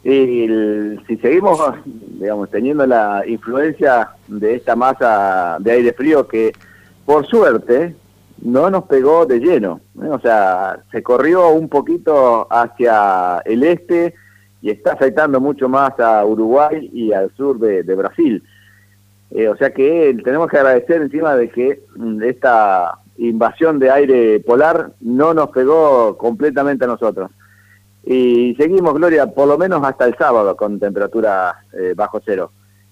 Y si seguimos, digamos, teniendo la influencia de esta masa de aire frío que, por suerte, no nos pegó de lleno, ¿eh? O sea, se corrió un poquito hacia el este y está afectando mucho más a Uruguay y al sur de Brasil. O sea que tenemos que agradecer encima de que esta invasión de aire polar no nos pegó completamente a nosotros. Y seguimos, Gloria, por lo menos hasta el sábado con temperatura bajo cero.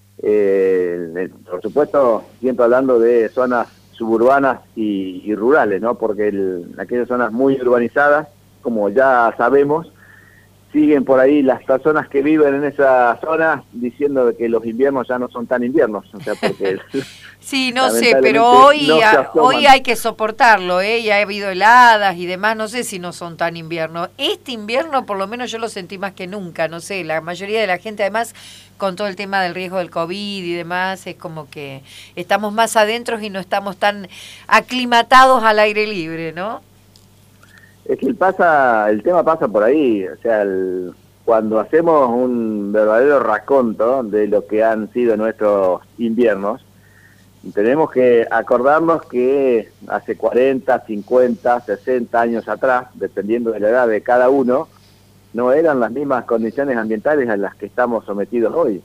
Por supuesto, siempre hablando de zonas suburbanas y rurales, ¿no? Porque aquellas zonas muy urbanizadas, como ya sabemos, siguen por ahí las personas que viven en esa zona diciendo de que los inviernos ya no son tan inviernos, o sea, porque sí, no sé, pero hoy hay que soportarlo, ¿eh? Ya ha habido heladas y demás, no sé si no son tan inviernos. Este invierno, por lo menos yo lo sentí más que nunca, no sé, la mayoría de la gente, además, con todo el tema del riesgo del COVID y demás, es como que estamos más adentro y no estamos tan aclimatados al aire libre, ¿no? Es que el tema pasa por ahí, o sea, cuando hacemos un verdadero raconto de lo que han sido nuestros inviernos, tenemos que acordarnos que hace 40, 50, 60 años atrás, dependiendo de la edad de cada uno, no eran las mismas condiciones ambientales a las que estamos sometidos hoy.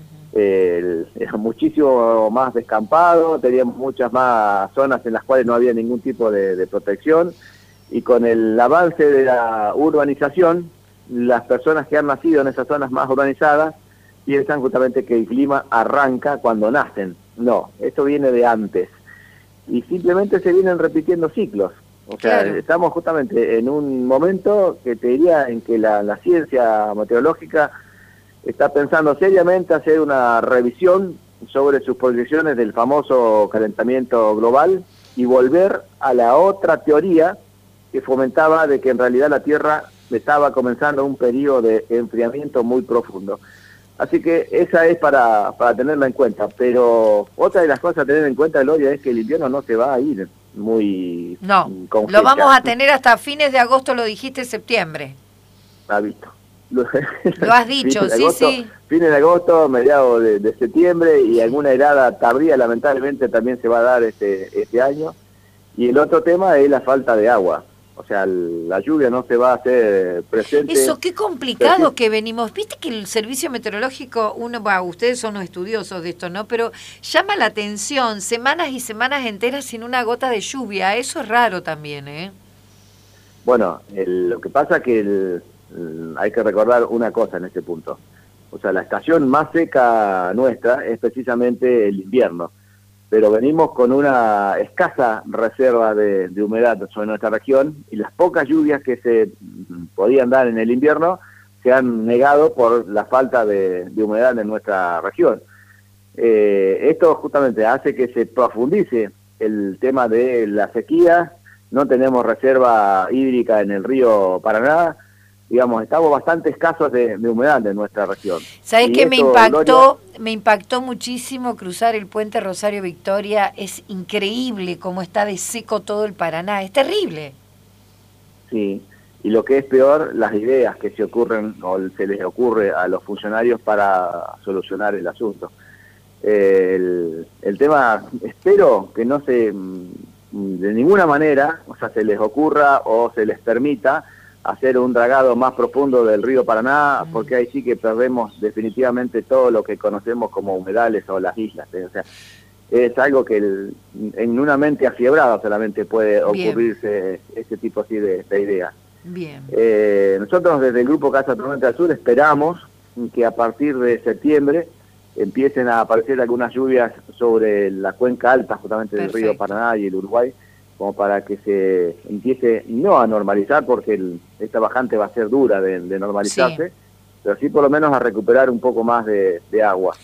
Era muchísimo más descampado, teníamos muchas más zonas en las cuales no había ningún tipo de protección, y con el avance de la urbanización, las personas que han nacido en esas zonas más urbanizadas piensan justamente que el clima arranca cuando nacen. No, esto viene de antes. Y simplemente se vienen repitiendo ciclos. O sea, claro, estamos justamente en un momento que te diría en que la ciencia meteorológica está pensando seriamente hacer una revisión sobre sus proyecciones del famoso calentamiento global y volver a la otra teoría que fomentaba de que en realidad la Tierra estaba comenzando un periodo de enfriamiento muy profundo. Así que esa es para tenerla en cuenta. Pero otra de las cosas a tener en cuenta, Gloria, es que el invierno no se va a ir muy con fecha. Lo vamos a tener hasta fines de agosto, lo dijiste, septiembre. Ha visto. Lo has dicho, sí, agosto, sí. Fines de agosto, mediados de septiembre, y alguna helada tardía lamentablemente también se va a dar este año. Y el otro tema es la falta de agua. O sea, la lluvia no se va a hacer presente. Eso, qué complicado que venimos. Viste que el servicio meteorológico, ustedes son los estudiosos de esto, ¿no? Pero llama la atención, semanas y semanas enteras sin una gota de lluvia. Eso es raro también, ¿eh? Bueno, lo que pasa es que hay que recordar una cosa en este punto. O sea, la estación más seca nuestra es precisamente el invierno. Pero venimos con una escasa reserva de humedad sobre nuestra región, y las pocas lluvias que se podían dar en el invierno se han negado por la falta de humedad en nuestra región. Esto justamente hace que se profundice el tema de la sequía. No tenemos reserva hídrica en el río Paraná. Digamos, estamos bastante escasos de humedad en nuestra región. ¿Sabés qué me impactó muchísimo cruzar el puente Rosario Victoria? Es increíble cómo está de seco todo el Paraná, es terrible. Sí, y lo que es peor, las ideas que se ocurren o se les ocurre a los funcionarios para solucionar el asunto. El tema, espero que no se, de ninguna manera, o sea, se les ocurra o se les permita hacer un dragado más profundo del río Paraná, porque ahí sí que perdemos definitivamente todo lo que conocemos como humedales o las islas. O sea, es algo que en una mente afiebrada solamente puede ocurrirse ese tipo así de ideas. Bien. Nosotros desde el Grupo Casa Tormenta del Sur esperamos que a partir de septiembre empiecen a aparecer algunas lluvias sobre la cuenca alta justamente del río Paraná y el Uruguay, como para que se empiece no a normalizar, porque esta bajante va a ser dura de normalizarse, pero sí por lo menos a recuperar un poco más de agua.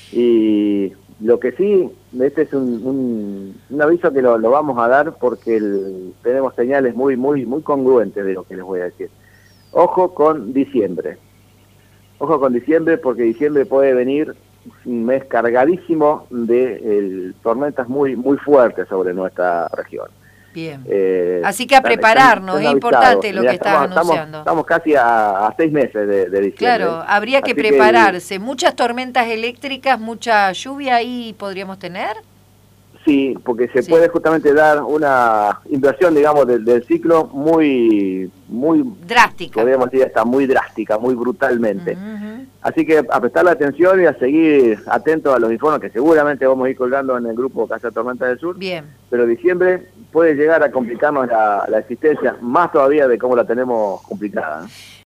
Y lo que sí, este es un aviso que lo vamos a dar porque tenemos señales muy congruentes de lo que les voy a decir. Ojo con diciembre. Ojo con diciembre, porque diciembre puede venir un mes cargadísimo de tormentas muy fuertes sobre nuestra región. Bien. Así que a prepararnos, es importante lo que estás anunciando. Estamos casi a 6 meses de diciembre. Claro, habría que prepararse. ¿Muchas tormentas eléctricas, mucha lluvia ahí podríamos tener? Sí, porque se puede justamente dar una inversión, digamos, del ciclo muy drástica. Podríamos decir hasta muy drástica, muy brutalmente. Así que a prestarle atención y a seguir atentos a los informes que seguramente vamos a ir colgando en el grupo Casa Tormenta del Sur. Bien. Pero diciembre puede llegar a complicarnos la existencia, más todavía de cómo la tenemos complicada, ¿no?